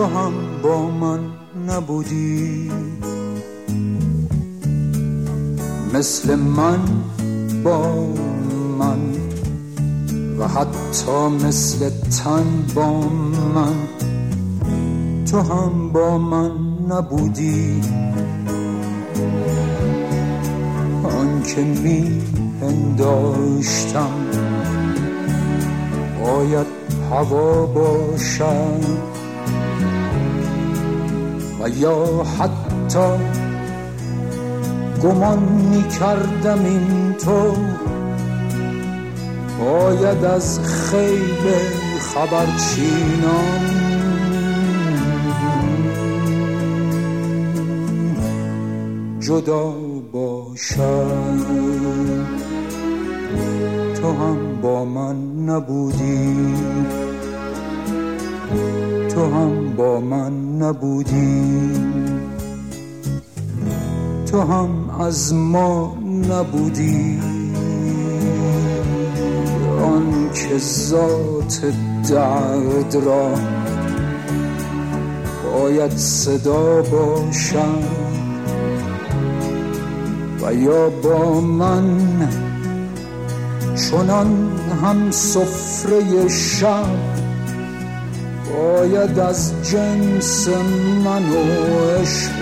تو هم با من نبودی، مثل من با من و حتی مثل تن با من تو هم با من نبودی. آن که می پنداشتم باید هوا باشد و یا حتی گمان می کردم این تو باید از خیل خبرچینان جدا باشد. تو هم با من نبودی، تو هم با من نبودی، تو هم از ما نبودی. آن که ذات درد را باید صدا باشد و یا با من چنان هم سفره شب باید از جنس من و عشق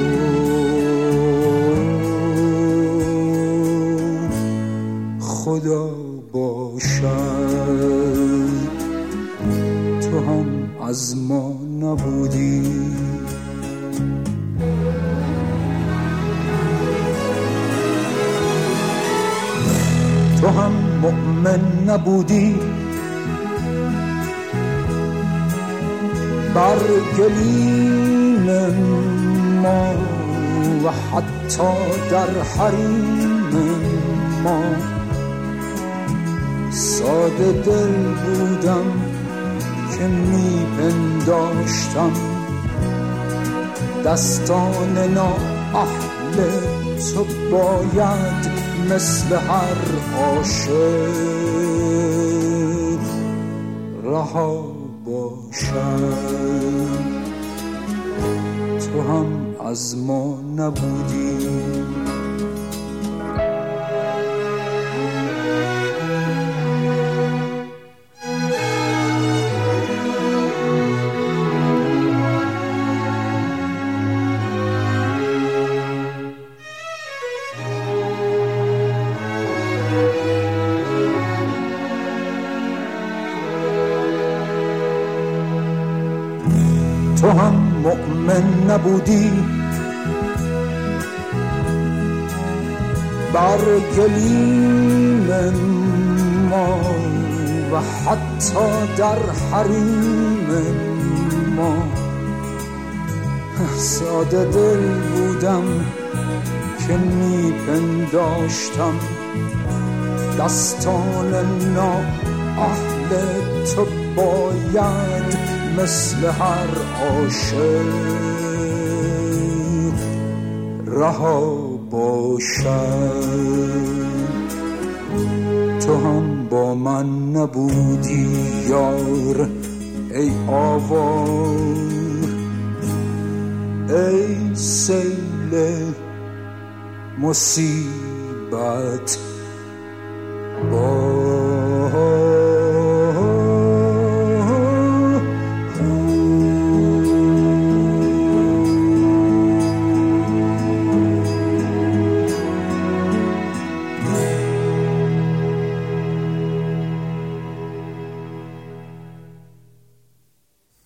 خدا باشد. تو هم از ما نبودی، تو هم مؤمن نبودی بر گلیم ما و حتی در حریم ما. ساده دل بودم که می پنداشتم دستان نااهل تو باید مثل هر عاشق رها باشد. تو هم از ما نبودی، تو هم مؤمن نبودی بر گلیم ما و حتی در حریم ما. ساده دل بودم که می پنداشتم دستان نااهل تو باید مثل هر عاشق رها باشد. تو هم با من نبودی یار ای آوار، ای سیل مصیبت با